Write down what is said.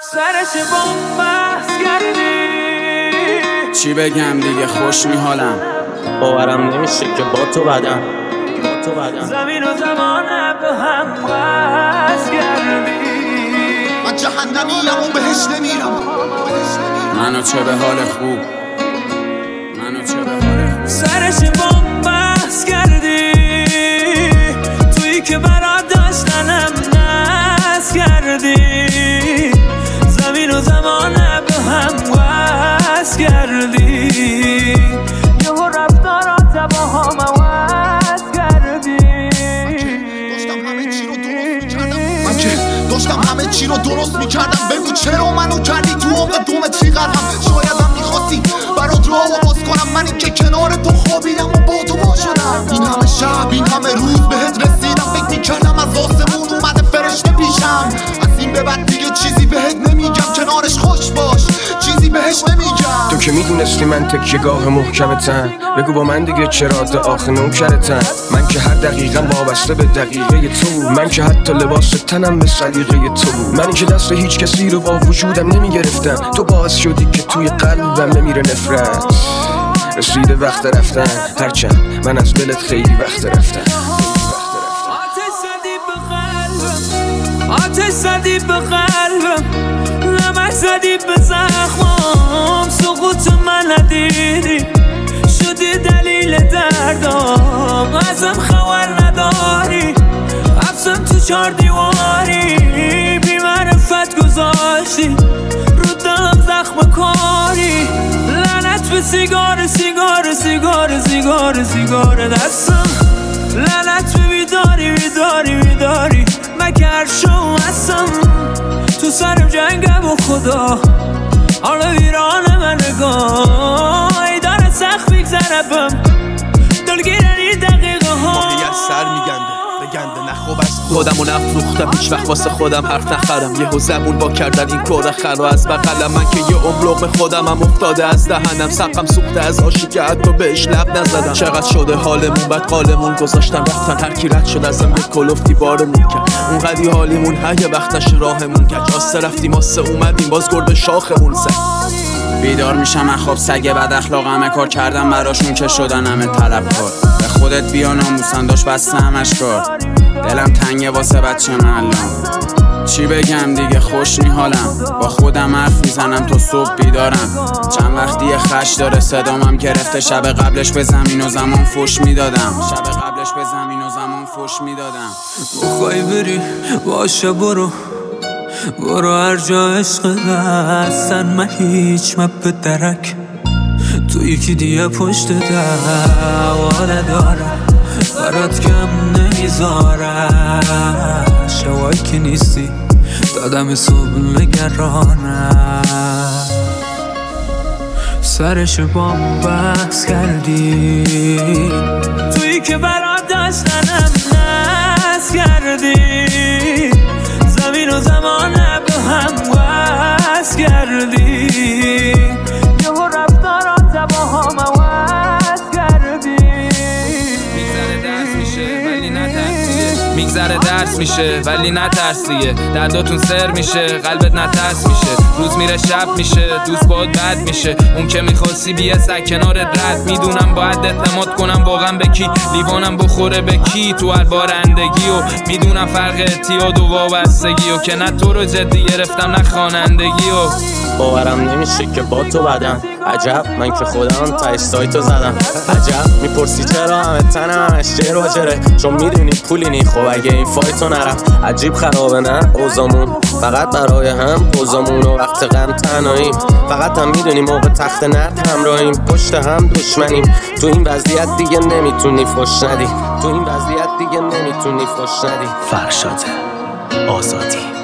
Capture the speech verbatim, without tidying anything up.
سرش بومبست کردی. چی بگم دیگه خوش میحالم، باورم نمیشه که با تو بدم با تو بدم زمین و زمان به هم وصل کردی. من جهنمیم و بهش نمیرم. منو چه به حال خوب، منو چه به حال خوب. سرش بومبست کردی، تویی که برات داشتنم نصب کردی. زمین و زمان به هم وصل کردی. یهو رفتارات با هم عوض کردی. من که داشتم همه چی رو درست میکردم. بگو چرا منو کردی تو عمق دومتری قدم. شایدم میخواستی برات راه و باز کنم. من این که کنار تو خوابیدم و با تو با شدم. این همه شب این همه روز بهت رسیدم. فکر میکردم از آسمون اومده فرشته پیشم. از این به بعد دیگه چیزی بهت نمیگم. کنارش خوش باش، چیزی بهش نمیگم. تو که میدونستی من تکیه‌گاه محکمتم. بگو با من دیگه چرا تا آخر نوکرتم. من که هر دقیقم وابسته به دقیقه تو بود. من که حتی لباس تنم به سلیقه تو بود. من که دست هیچ کسی رو با وجودم نمیگرفتم. تو باعث شدی که توی قلبم بمیره نفرت. رسیده وقت رفتن، هرچند من از دلت خیلی وقت رفتم. آتش زدی به قلبم، آتش زدی به قلبم، نمک زدی به زخمام. سقوط من ندیدی، شدی دلیل دردام. ازم خبر نداری، حبسم تو چار دیواری. بی معرفت گذاشتی رو دلم زخم کاری. لعنت به سیگار سیگار سیگار سیگار سیگار دستم. لعنت به بیداری بیداری بیداری مگر شو هستم. تو سرم جنگم و خدا حالا ویران من نگاه. ای داره سخت میگذره بم دلگیرنی دقیقه ها. واقعیت سر میگنده بگنده نخوب از خودمو نفروختم. هیچ وقت واسه خودم حرف نخرم. یهو زبون با کردن این کار خرا از بغلم. من که یه عمر لقمه خودم هم افتاده از دهنم. سقم سوخته از آشی که حتی بهش لب نزدم. چقدر شده حالمون بد قالمون گذاشتن رفتن. هر کی رد شد ازم یه کلفتی بارمون کرد. اونقدی حالیمون هیه وقت نشه راهمون کرد. آسه رفتیم آسه اومدیم باز گربه شاخمون زد. بیدار میشم من خواب سگ بد اخلاق همه کار کردم براشون که شدن همه طلبکار. به خودت بیا ناموسن داشت بسته همش کار. دلم تنگه واسه بچه محلم. چی بگم دیگه خوش میحالم، با خودم حرف میزنم تو صبح بیدارم. چند وقتی خش داره صدامم گرفته. شب قبلش به زمین و زمان فوش میدادم. شب قبلش به زمین و زمان فوش میدادم. بخوای بری باشه برو، برو هر جا عشق هستن. من هیچ مپ درک تو یکی دیگه پشت دوا ندارم. برات کم نمیذارم. شوایی که نیستی دادم صبح نگرانم. سرش بام بحث کردی، تویی که برات داشتنم نصب کردی. زمین و زمان به هم وصل کردی. یهو رفتارات با هم عوض کردی. میگذره درس میشه ولی نترسیه. میگذره درس میشه ولی نترسیه. درداتون سر میشه قلبت نترس میشه. روز میره شب میشه دوست باید بد میشه. اون که میخواستی بیه سر کنارت رد. میدونم باید اعتماد کنم واقعا به کی. لیوانم بخوره به کی تو هر بارندگی. و میدونم فرق اعتیاد و وابستگی. و که نه تو رو جدی گرفتم نه خوانندگی. و باورم نمیشه که با تو بدم. عجب من که خودم تا سایتو زدم. عجب میپرسی چرا همه تنم همش جر و جره. چون میدونی پولی نی خب اگه این فایتو نرم. عجیب خرابه نه اوزامون فقط برای هم اوزامون. و وقت غم تنهاییم فقط هم میدونی موقع تخت نرد همراهیم. پشت هم دشمنیم تو این وضعیت دیگه نمیتونی فش ندی. تو این وضعیت دیگه نمیتونی فش ندی. فرشاد آزادی.